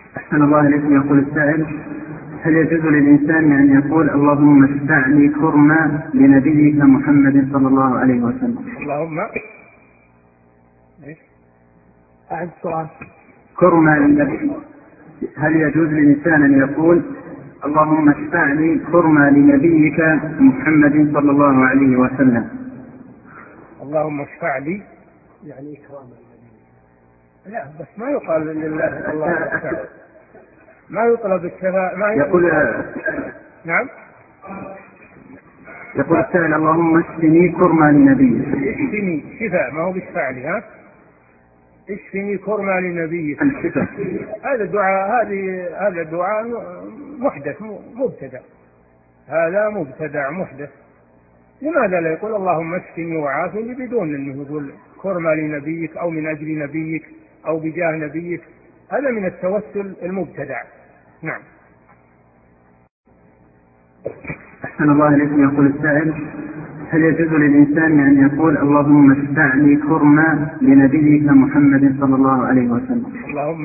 أحسن الله إليكم. يقول السائل: هل يجوز للإنسان أن يقول اللهم اشفع لي كرما لنبيك محمد صلى الله عليه وسلم؟ اللهم أعد السؤال. كرما للنبي، هل يجوز للإنسان أن يقول اللهم اشفع لي كرما لنبيك محمد صلى الله عليه وسلم؟ اللهم اشفع لي يعني إكراما لنبيك. لا بس ما يقال لله اللهم اشفع، ما يطلب الشفاعة، ما يقول نعم. يقول السائل: اللهم اشفني كرما لنبيك. اشفني شفاء، ما هو باشفع لي. ها، اشفني كرما لنبيك. الشفاء. هذا الدعاء، هذا الدعاء محدث مبتدع، هذا مبتدع محدث. لماذا لا يقول اللهم اشفني وعافني بدون انه يقول كرما لنبيك او من اجل نبيك او بجاه نبيك؟ هذا من التوسل المبتدع. نعم. أحسن الله إليكم. يقول السائل: هل يجوز للإنسان أن يقول اللهم اشفع لي كرما لنبيك محمد صلى الله عليه وسلم؟ اللهم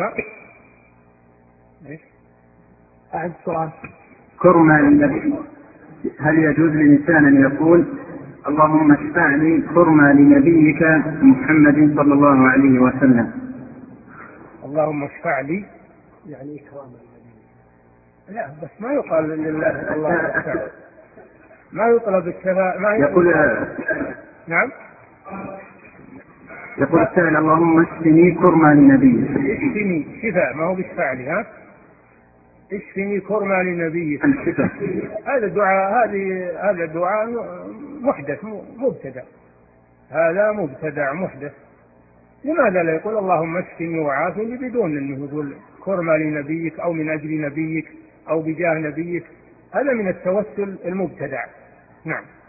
أعد السؤال. كرما للنبي، هل يجوز للإنسان أن يقول اللهم اشفع لي كرما لنبيك محمد صلى الله عليه وسلم؟ اللهم اشفع لي يعني إكراما لنبيك. لا بس ما يقال لله اللهم اشفع، ما يطلب الشفاعة، ما يقول نعم. يقول السائل: اللهم اشفني كرما لنبيك. اشفني شفاء، ما هو باشفع لي. ها، اشفني كرما لنبيك. الشفاء. هذا الدعاء، هذا الدعاء محدث مبتدع، هذا مبتدع محدث. لماذا لا يقول اللهم اشفني وعافني بدون انه يقول كرما لنبيك او من اجل نبيك او بجاه نبيك؟ هذا من التوسل المبتدع. نعم.